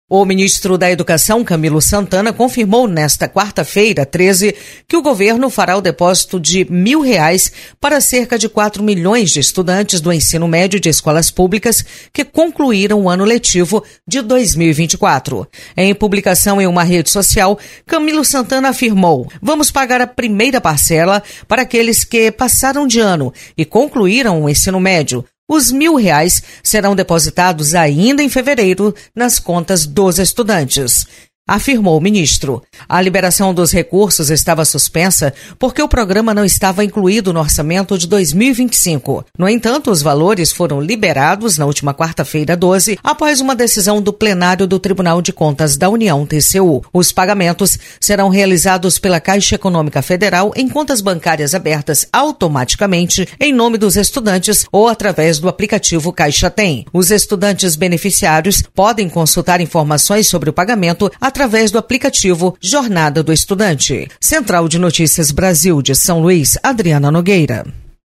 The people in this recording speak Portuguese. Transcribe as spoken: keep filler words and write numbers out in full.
O ministro da Educação, Camilo Santana, confirmou nesta quarta-feira, treze, que o governo fará o depósito de mil reais para cerca de quatro milhões de estudantes do ensino médio de escolas públicas que concluíram o ano letivo de dois mil e vinte e quatro. Em publicação em uma rede social, Camilo Santana afirmou: vamos pagar a primeira parcela para aqueles que passaram de ano e concluíram o ensino médio. Os mil reais serão depositados ainda em fevereiro nas contas dos estudantes, afirmou o ministro. A liberação dos recursos estava suspensa porque o programa não estava incluído no orçamento de dois mil e vinte e cinco. No entanto, os valores foram liberados na última quarta-feira, doze, após uma decisão do plenário do Tribunal de Contas da União, T C U. Os pagamentos serão realizados pela Caixa Econômica Federal em contas bancárias abertas automaticamente em nome dos estudantes ou através do aplicativo Caixa Tem. Os estudantes beneficiários podem consultar informações sobre o pagamento através do aplicativo Jornada do Estudante. Central de Notícias Brasil de São Luís, Adriana Nogueira.